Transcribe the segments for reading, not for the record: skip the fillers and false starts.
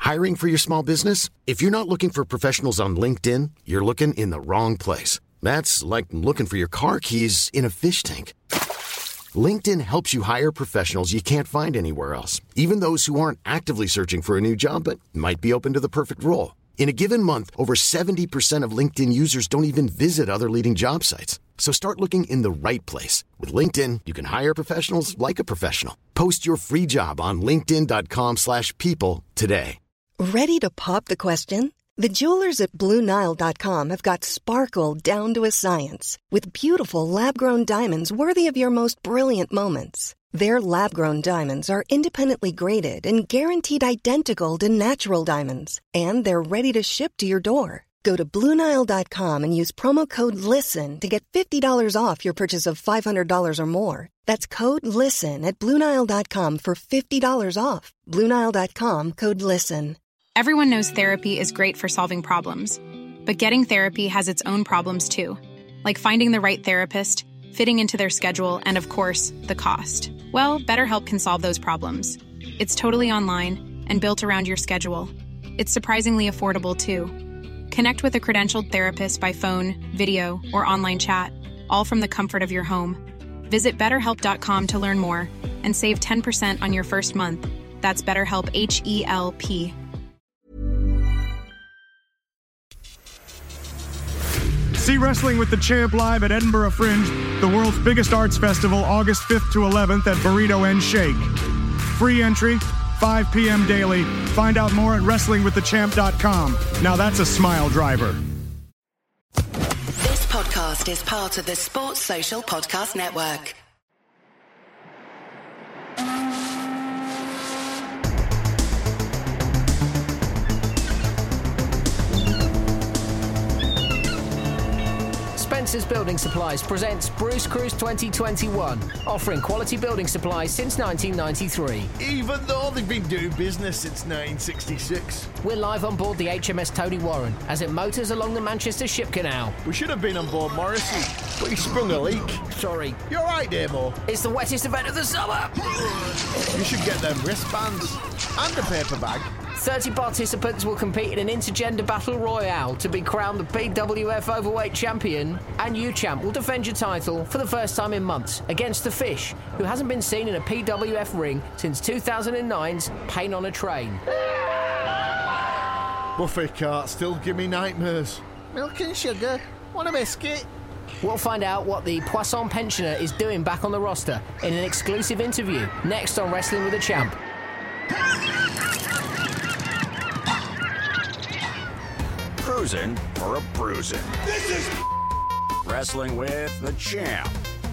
Hiring for your small business? If you're not looking for professionals on LinkedIn, you're looking in the wrong place. That's like looking for your car keys in a fish tank. LinkedIn helps you hire professionals you can't find anywhere else, even those who aren't actively searching for a new job but might be open to the perfect role. In a given month, over 70% of LinkedIn users don't even visit other leading job sites. So start looking in the right place. With LinkedIn, you can hire professionals like a professional. Post your free job on linkedin.com/people today. Ready to pop the question? The jewelers at BlueNile.com have got sparkle down to a science with beautiful lab-grown diamonds worthy of your most brilliant moments. Their lab-grown diamonds are independently graded and guaranteed identical to natural diamonds, and they're ready to ship to your door. Go to BlueNile.com and use promo code LISTEN to get $50 off your purchase of $500 or more. That's code LISTEN at BlueNile.com for $50 off. BlueNile.com, code LISTEN. Everyone knows therapy is great for solving problems, but getting therapy has its own problems too, like finding the right therapist, fitting into their schedule, and of course, the cost. Well, BetterHelp can solve those problems. It's totally online and built around your schedule. It's surprisingly affordable too. Connect with a credentialed therapist by phone, video, or online chat, all from the comfort of your home. Visit BetterHelp.com to learn more and save 10% on your first month. That's BetterHelp, H-E-L-P. See Wrestling with the Champ live at Edinburgh Fringe, the world's biggest arts festival, August 5th to 11th at Burrito and Shake. Free entry, 5 p.m. daily. Find out more at WrestlingWithTheChamp.com. Now that's a smile driver. This podcast is part of the Sports Social Podcast Network. Spencer's Building Supplies presents Bruce Cruise 2021, offering quality building supplies since 1993. Even though they've been doing business since 1966. We're live on board the HMS Tony Warren as it motors along the Manchester Ship Canal. We should have been on board Morrissey, but he sprung a leak. Sorry. You're right, Damo. It's the wettest event of the summer. You should get them wristbands and a paper bag. 30 participants will compete in an intergender battle royale to be crowned the PWF Overweight Champion, and UChamp will defend your title for the first time in months against The Fish, who hasn't been seen in a PWF ring since 2009's Pain on a Train. Buffet cart still give me nightmares. Milk and sugar. Want a biscuit? We'll find out what the Poisson pensioner is doing back on the roster in an exclusive interview next on Wrestling with the Champ. Cruising for a bruising. This is Wrestling with the Champ.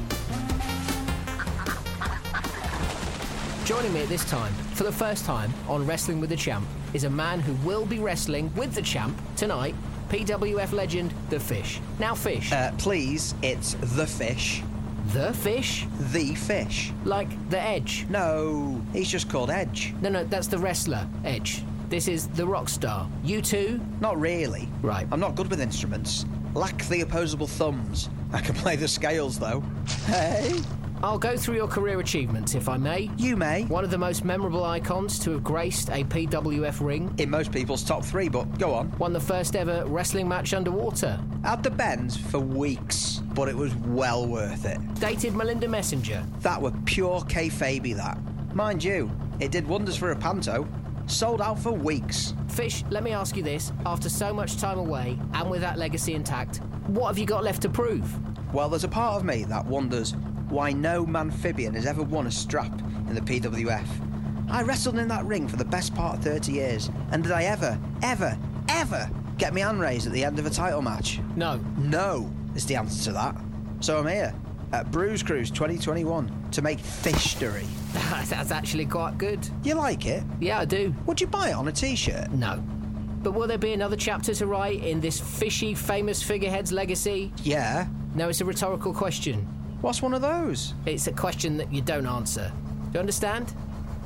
Joining me at this time, for the first time on Wrestling with the Champ, is a man who will be wrestling with the Champ tonight, PWF legend, The Fish. Now, Fish. Please, it's The Fish. The Fish? The Fish. Like The Edge? No, he's just called Edge. No, that's the wrestler, Edge. This is the rock star. You too? Not really. Right. I'm not good with instruments. Lack the opposable thumbs. I can play the scales, though. Hey? I'll go through your career achievements, if I may. You may. One of the most memorable icons to have graced a PWF ring. In most people's top 3, but go on. Won the first ever wrestling match underwater. Had the bends for weeks, but it was well worth it. Dated Melinda Messenger. That were pure kayfabe, that. Mind you, it did wonders for a panto. Sold out for weeks. Fish, let me ask you this. After so much time away, and with that legacy intact, what have you got left to prove? Well, there's a part of me that wonders why no Mamphibian has ever won a strap in the PWF. I wrestled in that ring for the best part of 30 years, and did I ever get my hand raised at the end of a title match? No. No is the answer to that. So I'm here at Bruce Cruise 2021 to make fishtory. That's actually quite good. You like it? Yeah, I do. Would you buy it on a t-shirt? No. But will there be another chapter to write in this fishy, famous figurehead's legacy? Yeah. No, it's a rhetorical question. What's one of those? It's a question that you don't answer. Do you understand?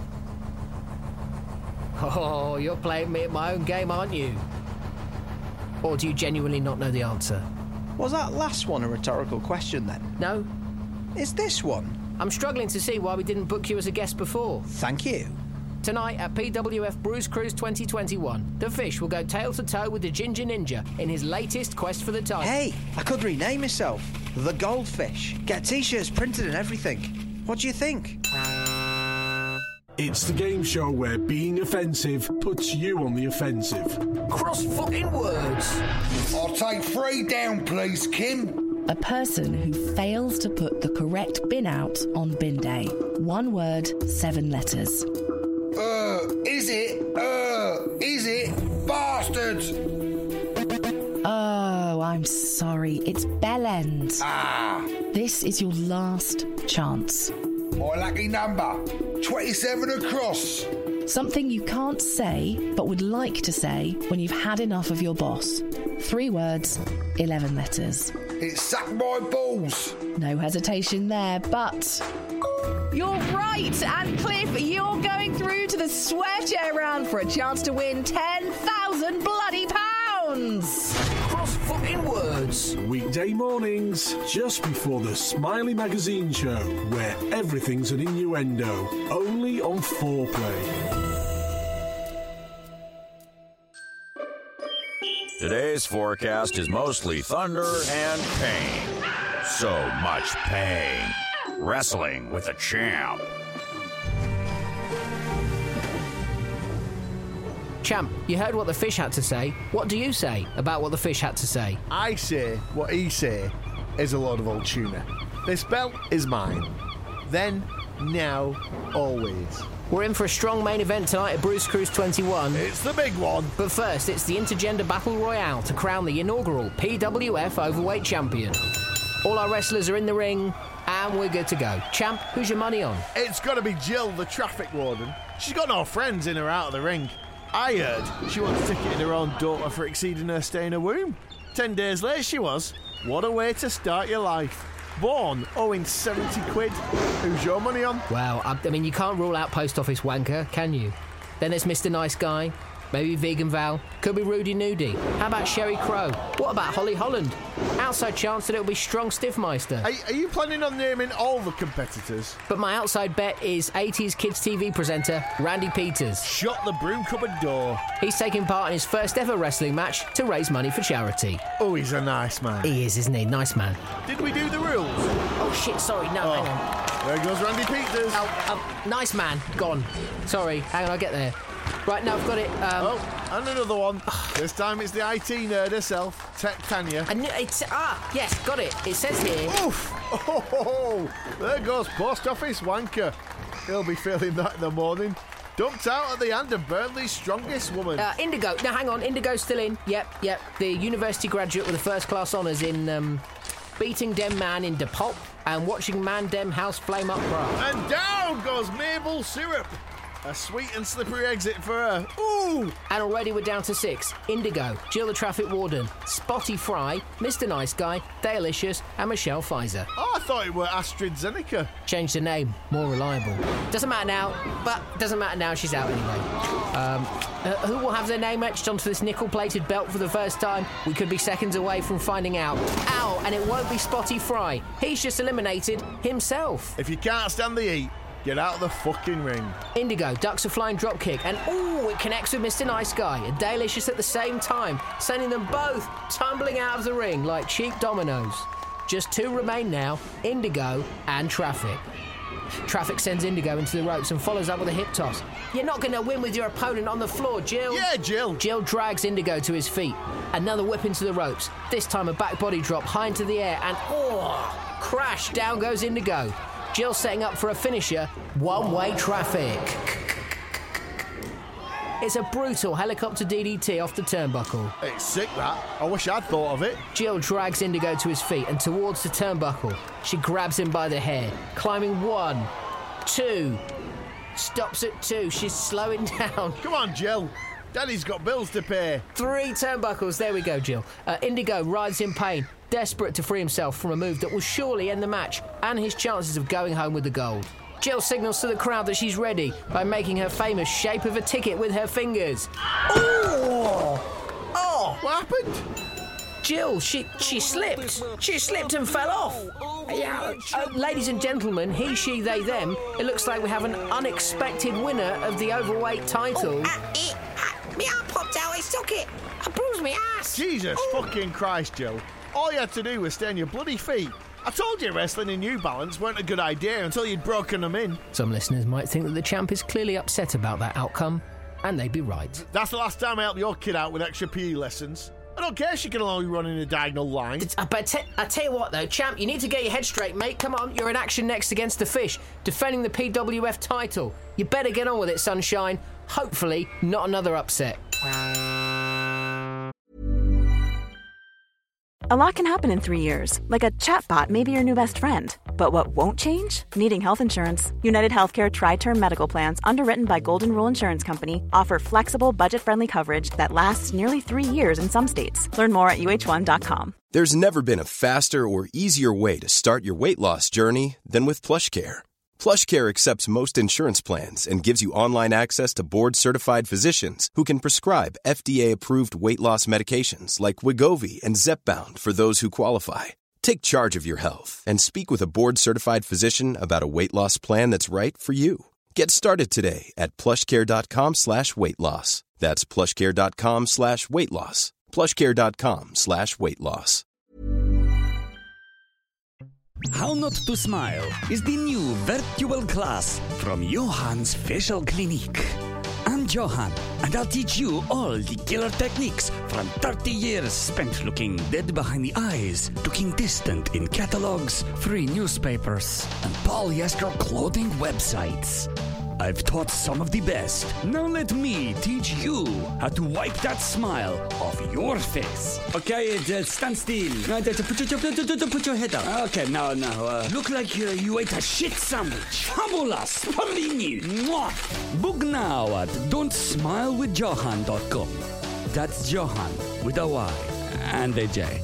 Oh, you're playing me at my own game, aren't you? Or do you genuinely not know the answer? Was that last one a rhetorical question then? No. Is this one? I'm struggling to see why we didn't book you as a guest before. Thank you. Tonight at PWF Bruce Cruise 2021, the Fish will go tail-to-toe with the Ginger Ninja in his latest quest for the title. Hey, I could rename myself The Goldfish. Get T-shirts printed and everything. What do you think? It's the game show where being offensive puts you on the offensive. Cross-fucking words. I'll take 3 down, please, Kim. A person who fails to put the correct bin out on bin day. 1 word, 7 letters. Is it? Bastards! Oh, I'm sorry. It's bellend. This is your last chance. My lucky number. 27 across. Something you can't say, but would like to say when you've had enough of your boss. 3 words, 11 letters. It sucked my balls. No hesitation there, but... You're right! And Cliff, you're going through to the swear chair round for a chance to win 10,000 bloody pounds! Cross-fucking words. Weekday mornings, just before the Smiley Magazine show, where everything's an innuendo, only on 4Play. Today's forecast is mostly thunder and pain. So much pain. Wrestling with the Champ. Champ, you heard what the Fish had to say. What do you say about what the Fish had to say? I say what he say is a load of old tuna. This belt is mine. Then, now, always. We're in for a strong main event tonight at Bruce Cruise 21. It's the big one. But first, it's the Intergender Battle Royale to crown the inaugural PWF Overweight Champion. All our wrestlers are in the ring, and we're good to go. Champ, who's your money on? It's got to be Jill, the traffic warden. She's got no friends in or out of the ring. I heard she once ticketed her own daughter for exceeding her stay in her womb. 10 days later she was. What a way to start your life. Born owing 70 quid. Who's your money on? Well, I mean, you can't rule out post office wanker, can you? Then there's Mr. Nice Guy. Maybe Vegan Val. Could be Rudy Nudie. How about Sherry Crow? What about Holly Holland? Outside chance that it'll be Strong Stiffmeister. Are you planning on naming all the competitors? But my outside bet is 80s kids TV presenter Randy Peters. Shut the broom cupboard door. He's taking part in his first ever wrestling match to raise money for charity. Oh, he's a nice man. He is, isn't he? Nice man. Did we do the rules? Oh shit, sorry, no, hang on. There goes Randy Peters. Nice man, gone. Sorry, hang on, I'll get there. Right, now I've got it. And another one. This time it's the IT nerd herself, Tech Tanya. Yes, got it. It says here. Oof! Oh, there goes Post Office Wanker. He'll be feeling that in the morning. Dumped out at the hand of Burnley's strongest woman. Indigo. Now, hang on. Indigo's still in. Yep. The university graduate with the first class honours in beating dem man in De Pulp and watching man dem house flame up bra. And down goes Mabel Syrup. A sweet and slippery exit for her. Ooh! And already we're down to 6. Indigo, Jill the Traffic Warden, Spotty Fry, Mr. Nice Guy, Dalicious, and Michelle Pfizer. Oh, I thought it were Astrid Zeneca. Changed the name, more reliable. Doesn't matter now, she's out anyway. Who will have their name etched onto this nickel-plated belt for the first time? We could be seconds away from finding out. Ow, and it won't be Spotty Fry. He's just eliminated himself. If you can't stand the heat, get out of the fucking ring. Indigo ducks a flying dropkick, and it connects with Mr. Nice Guy and Dalicious at the same time, sending them both tumbling out of the ring like cheap dominoes. Just 2 remain now, Indigo and Traffic. Traffic sends Indigo into the ropes and follows up with a hip toss. You're not going to win with your opponent on the floor, Jill. Yeah, Jill. Jill drags Indigo to his feet. Another whip into the ropes. This time a back body drop high into the air, and crash, down goes Indigo. Jill setting up for a finisher, one-way Traffic. It's a brutal helicopter DDT off the turnbuckle. It's sick, that. I wish I'd thought of it. Jill drags Indigo to his feet and towards the turnbuckle. She grabs him by the hair, climbing 1, 2, stops at 2. She's slowing down. Come on, Jill. Daddy's got bills to pay. 3 turnbuckles. There we go, Jill. Indigo rides in pain, desperate to free himself from a move that will surely end the match and his chances of going home with the gold. Jill signals to the crowd that she's ready by making her famous shape of a ticket with her fingers. Oh! What happened? Jill, she slipped. She slipped and fell off. Yeah, ladies and gentlemen, he, she, they, them, it looks like we have an unexpected winner of the overweight title. Me arm popped out his socket. I bruised my ass. Jesus fucking Christ, Joe. All you had to do was stay on your bloody feet. I told you wrestling in New Balance weren't a good idea until you'd broken them in. Some listeners might think that the champ is clearly upset about that outcome, and they'd be right. That's the last time I helped your kid out with extra PE lessons. I don't care if she can only run in a diagonal line. But I tell you what, though, champ, you need to get your head straight, mate. Come on, you're in action next against the Fish, defending the PWF title. You better get on with it, sunshine. Hopefully, not another upset. A lot can happen in 3 years, like a chatbot may be your new best friend. But what won't change? Needing health insurance. United Healthcare Tri-Term Medical Plans, underwritten by Golden Rule Insurance Company, offer flexible, budget-friendly coverage that lasts nearly 3 years in some states. Learn more at UH1.com. There's never been a faster or easier way to start your weight loss journey than with PlushCare. PlushCare accepts most insurance plans and gives you online access to board-certified physicians who can prescribe FDA-approved weight loss medications like Wegovy and Zepbound for those who qualify. Take charge of your health and speak with a board-certified physician about a weight loss plan that's right for you. Get started today at plushcare.com/weight-loss. That's plushcare.com/weight-loss. plushcare.com/weight-loss. How Not to Smile is the new virtual class from Johan's Facial Clinique. I'm Johan, and I'll teach you all the killer techniques from 30 years spent looking dead behind the eyes, looking distant in catalogs, free newspapers, and polyester clothing websites. I've taught some of the best. Now let me teach you how to wipe that smile off your face. Okay, stand still. Put your head up. Okay, now, look like you ate a shit sandwich. Fabulous. Sparlini. Book now at don'tsmilewithjohan.com. That's Johan with a Y and a J.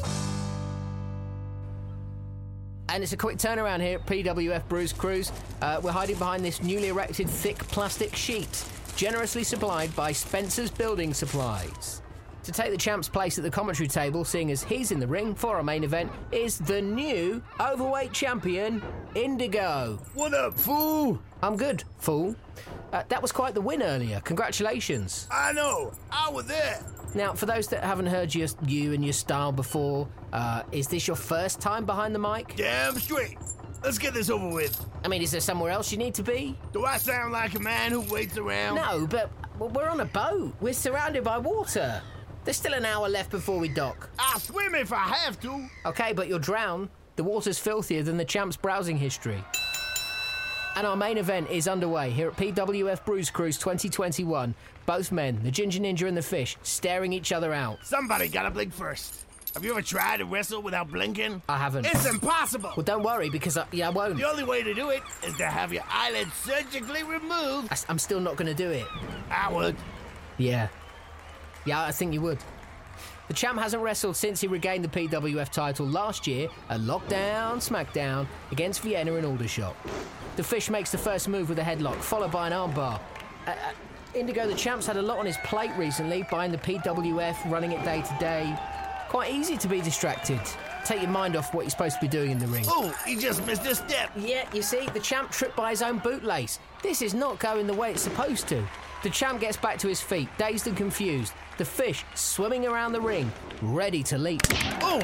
And it's a quick turnaround here at PWF Bruce Cruise. We're hiding behind this newly erected thick plastic sheet, generously supplied by Spencer's Building Supplies. To take the champ's place at the commentary table, seeing as he's in the ring for our main event, is the new overweight champion, Indigo. What up, fool? I'm good, fool. That was quite the win earlier. Congratulations. I know. I was there. Now, for those that haven't heard you and your style before, is this your first time behind the mic? Damn straight. Let's get this over with. I mean, is there somewhere else you need to be? Do I sound like a man who waits around? No, but we're on a boat. We're surrounded by water. There's still an hour left before we dock. I'll swim if I have to. Okay, but you'll drown. The water's filthier than the champ's browsing history. And our main event is underway here at PWF Bruce Cruise 2021. Both men, the Ginger Ninja and the Fish, staring each other out. Somebody gotta blink first. Have you ever tried to wrestle without blinking? I haven't. It's impossible. Well, don't worry, because I won't. The only way to do it is to have your eyelids surgically removed. I'm still not going to do it. I would. Yeah, I think you would. The champ hasn't wrestled since he regained the PWF title last year at Lockdown SmackDown against Vienna in Aldershot. The Fish makes the first move with a headlock, followed by an armbar. Indigo, the champ's had a lot on his plate recently, buying the PWF, running it day to day. Quite easy to be distracted. Take your mind off what you're supposed to be doing in the ring. Oh, he just missed a step. Yeah, you see, the champ tripped by his own bootlace. This is not going the way it's supposed to. The champ gets back to his feet, dazed and confused. The Fish swimming around the ring, ready to leap. Oh!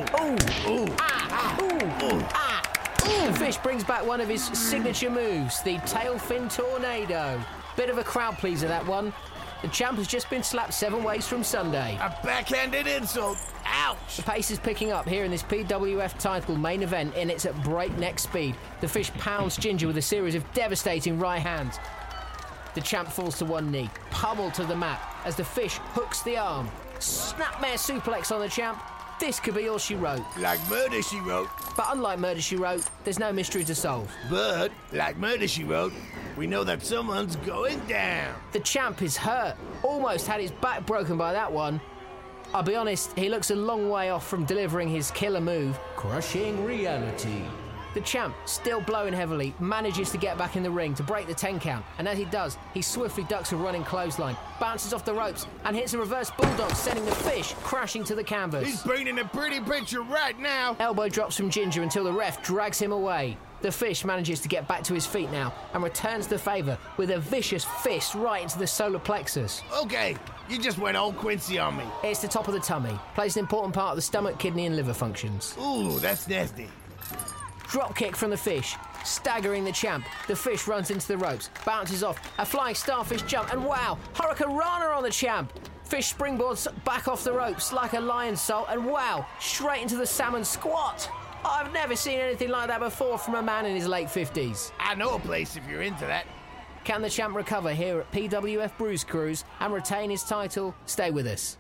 The Fish brings back one of his signature moves, the tail fin tornado. Bit of a crowd pleaser, that one. The champ has just been slapped 7 ways from Sunday. A backhanded insult. Ouch! The pace is picking up here in this PWF title main event, and it's at breakneck speed. The Fish pounds Ginger with a series of devastating right hands. The champ falls to one knee, pummeled to the mat as the Fish hooks the arm. Snapmare suplex on the champ. This could be all she wrote. Like Murder, She Wrote. But unlike Murder, She Wrote, there's no mystery to solve. But, like Murder, She Wrote, we know that someone's going down. The champ is hurt. Almost had his back broken by that one. I'll be honest, he looks a long way off from delivering his killer move, Crushing Reality. The champ, still blowing heavily, manages to get back in the ring to break the 10 count, and as he does, he swiftly ducks a running clothesline, bounces off the ropes, and hits a reverse bulldog, sending the Fish crashing to the canvas. He's painting a pretty picture right now. Elbow drops from Ginger until the ref drags him away. The Fish manages to get back to his feet now and returns the favour with a vicious fist right into the solar plexus. Okay, you just went all Quincy on me. It's the top of the tummy, plays an important part of the stomach, kidney and liver functions. Ooh, that's nasty. Drop kick from the Fish, staggering the champ. The Fish runs into the ropes, bounces off, a flying starfish jump, and wow, Hurricane Rana on the champ. Fish springboards back off the ropes like a lion salt, and wow, straight into the salmon squat. I've never seen anything like that before from a man in his late 50s. I know a place if you're into that. Can the champ recover here at PWF Bruise Cruise and retain his title? Stay with us.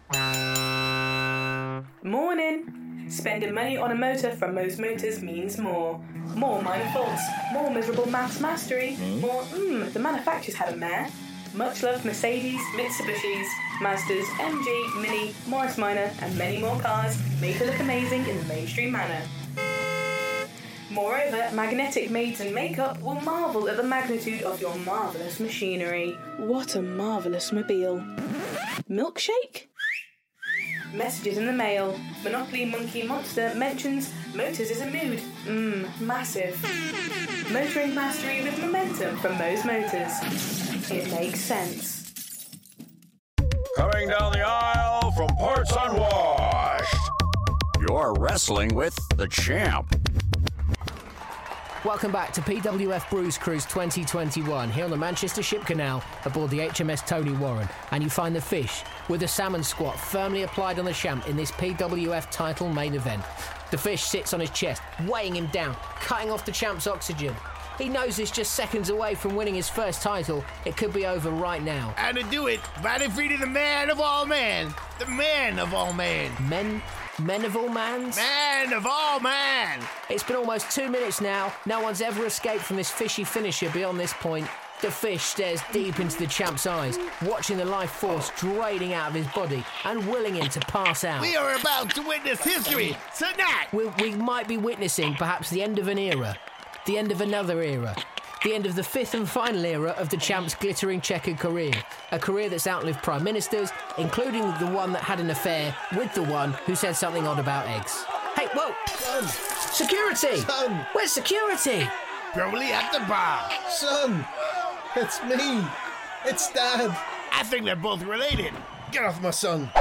Morning. Spending money on a motor from Moe's Motors means more. More minor faults, more miserable maths mastery, more, the manufacturer's had a mare. Much loved Mercedes, Mitsubishis, Mazdas, MG, Mini, Morris Minor, and many more cars made to look amazing in the mainstream manner. Moreover, Magnetic Maids and Makeup will marvel at the magnitude of your marvellous machinery. What a marvellous mobile. Milkshake? Messages in the mail. Monopoly Monkey Monster mentions motors is a mood. Massive. Motoring mastery with momentum from Moe's Motors. It makes sense. Coming down the aisle from parts unwashed, you're wrestling with the champ. Welcome back to PWF Bruise Cruise 2021 here on the Manchester Ship Canal aboard the HMS Tony Warren, and you find the Fish with the salmon squat firmly applied on the champ in this PWF title main event. The Fish sits on his chest, weighing him down, cutting off the champ's oxygen. He knows he's just seconds away from winning his first title. It could be over right now. And to do it, by defeating the man of all men. The man of all men. Men of all mans? Man of all man! It's been almost 2 minutes now. No one's ever escaped from this fishy finisher beyond this point. The Fish stares deep into the champ's eyes, watching the life force draining out of his body and willing him to pass out. We are about to witness history tonight! We might be witnessing perhaps the end of an era, the end of another era, the end of the fifth and final era of the champ's glittering checkered career. A career that's outlived prime ministers, including the one that had an affair with the one who said something odd about eggs. Hey, whoa! Son! Security! Son! Where's security? Probably at the bar. Son! It's me! It's Dad! I think they're both related. Get off my son!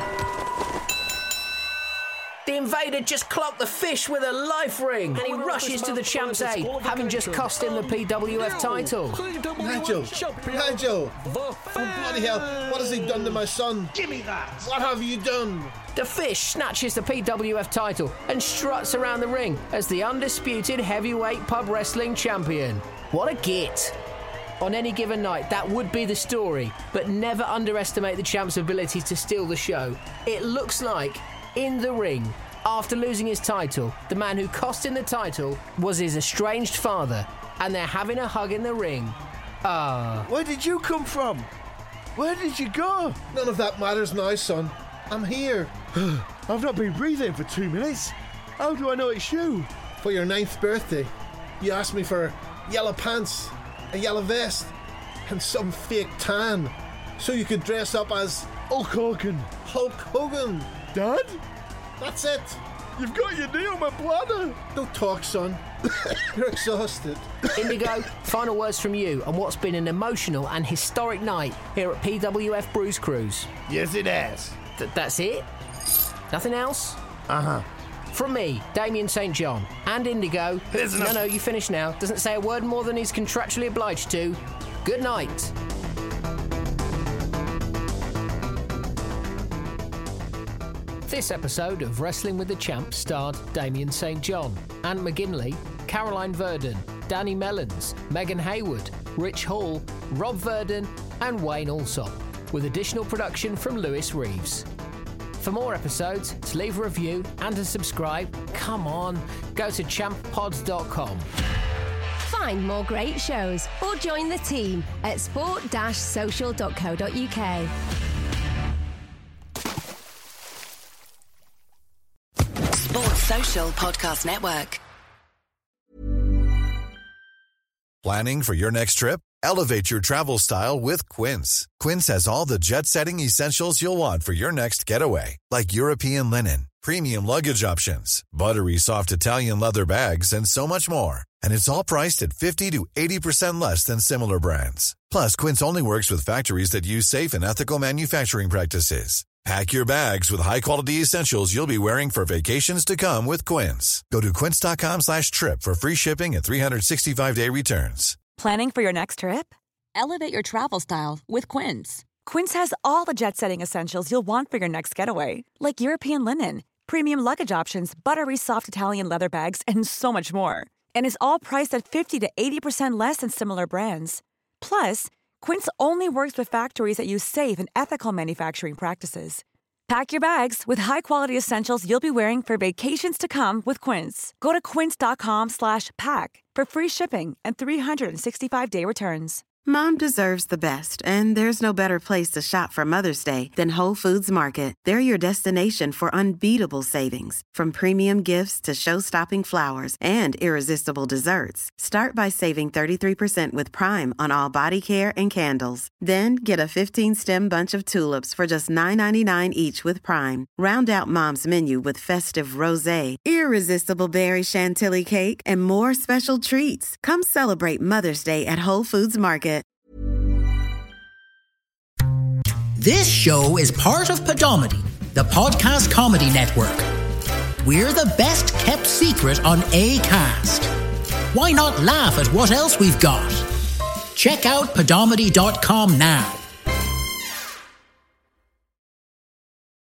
The invader just clocked the Fish with a life ring, and he rushes to the champ's aid, having just cost him the PWF title. Nigel! Oh, bloody hell, what has he done to my son? Give me that! What have you done? The Fish snatches the PWF title and struts around the ring as the undisputed heavyweight pub wrestling champion. What a git! On any given night, that would be the story, but never underestimate the champ's ability to steal the show. It looks like, in the ring, after losing his title, the man who cost him the title was his estranged father, and they're having a hug in the ring. Where did you come from? Where did you go? None of that matters now, son. I'm here. I've not been breathing for 2 minutes. How do I know it's you? For your 9th birthday, you asked me for yellow pants, a yellow vest, and some fake tan, so you could dress up as Hulk Hogan. Hulk Hogan. Dad? That's it. You've got your knee on my bladder. Don't talk, son. You're exhausted. Indigo, final words from you on what's been an emotional and historic night here at PWF Bruise Cruise. Yes, it has. That's it? Nothing else? Uh-huh. From me, Damien St. John, and Indigo. No, you finish now. Doesn't say a word more than he's contractually obliged to. Good night. This episode of Wrestling with the Champ starred Damien St. John, Anne McGinley, Caroline Verdon, Danny Mellons, Megan Hayward, Rich Hall, Rob Verdon, and Wayne Alsop, with additional production from Lewis Reeves. For more episodes, to leave a review and to subscribe, come on, go to champpods.com. Find more great shows or join the team at sport-social.co.uk. Sports Social Podcast Network. Planning for your next trip? Elevate your travel style with Quince. Quince has all the jet-setting essentials you'll want for your next getaway, like European linen, premium luggage options, buttery soft Italian leather bags, and so much more. And it's all priced at 50 to 80% less than similar brands. Plus, Quince only works with factories that use safe and ethical manufacturing practices. Pack your bags with high-quality essentials you'll be wearing for vacations to come with Quince. Go to quince.com/trip for free shipping and 365-day returns. Planning for your next trip? Elevate your travel style with Quince. Quince has all the jet-setting essentials you'll want for your next getaway, like European linen, premium luggage options, buttery soft Italian leather bags, and so much more. And is all priced at 50 to 80% less than similar brands. Plus, Quince only works with factories that use safe and ethical manufacturing practices. Pack your bags with high-quality essentials you'll be wearing for vacations to come with Quince. Go to quince.com/pack for free shipping and 365-day returns. Mom deserves the best, and there's no better place to shop for Mother's Day than Whole Foods Market. They're your destination for unbeatable savings, from premium gifts to show-stopping flowers and irresistible desserts. Start by saving 33% with Prime on all body care and candles. Then get a 15-stem bunch of tulips for just $9.99 each with Prime. Round out Mom's menu with festive rosé, irresistible berry chantilly cake, and more special treats. Come celebrate Mother's Day at Whole Foods Market. This show is part of Podomedy, the podcast comedy network. We're the best kept secret on Acast. Why not laugh at what else we've got? Check out Podomedy.com now.